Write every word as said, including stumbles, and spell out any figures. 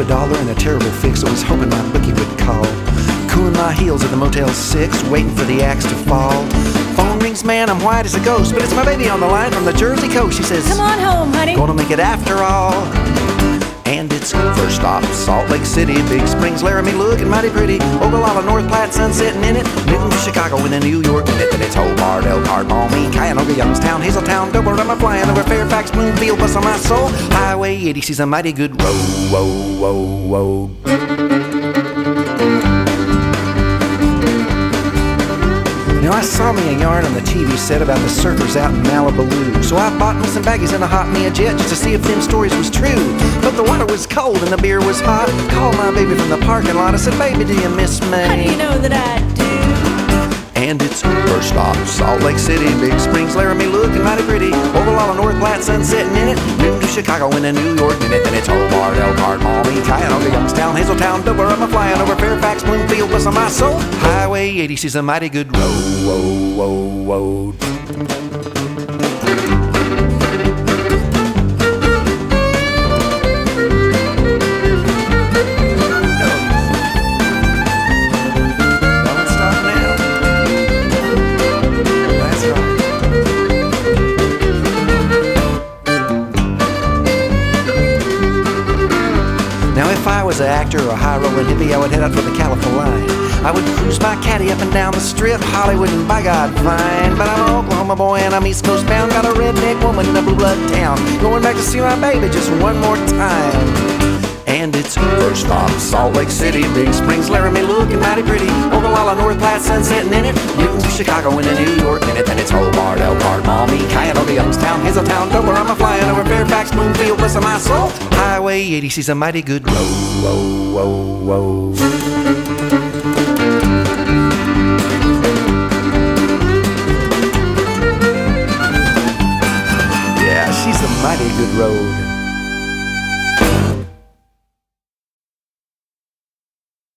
a dollar in a terrible fix. I was hoping my bookie would call. Cooling my heels at the Motel six, waiting for the axe to fall. Phone rings, man, I'm white as a ghost, but it's my baby on the line from the Jersey coast. She says, "Come on home, honey. Gonna make it after all." And it's first stop, Salt Lake City, Big Springs, Laramie, looking mighty pretty. Ogallala, North Platte, sunsetting in it. Newton, Chicago, and then New York in it. Then it's Hobart, Elkhart, Maumee, Cayanoga, Youngstown, Hazeltown, Dover. I'm a flying over Fairfax, Bloomfield, bust on my soul. Highway eighty, she's a mighty good road, whoa, whoa, whoa. Now I saw me a yarn on the T V set about the surfers out in Malibu. So I bought me some baggies and I hopped me a jet just to see if them stories was true. But the water was cold and the beer was hot. Called my baby from the parking lot. I said, "Baby, do you miss me?" How do you know that I do? And it's first stop, Salt Lake City, Big Springs, Laramie, looking mighty pretty. Ogallala, North Platte, sunsetting in it. Newton to Chicago and then New York in it. Then it's Hobart, Elkhart, Maumee, Cayanoga, Youngstown, Hazeltown, Dover. I'm a flying over Fairfax, Bloomfield, bless on my soul. Highway eighty, she's a mighty good road, whoa, whoa, whoa. If I was an actor or a high-rolling hippie, I would head out for the California line. I would cruise my caddy up and down the strip, Hollywood and by God fine. But I'm an Oklahoma boy and I'm East Coast bound. Got a redneck woman in a blue blood town. Going back to see my baby just one more time. And it's first stop, Salt Lake City, Big Springs, Laramie, looking mighty pretty. Ogallala, North Platte, sunsetting in it. Newton to Chicago and then New York in it. Then it's Hobart, Elkhart, Maumee, Cayanoga, Youngstown, Hazeltown, Dover. I'm a flying over Fairfax, Bloomfield, bless my soul. Highway eighty, she's a mighty good road, whoa, whoa, whoa. Yeah, she's a mighty good road.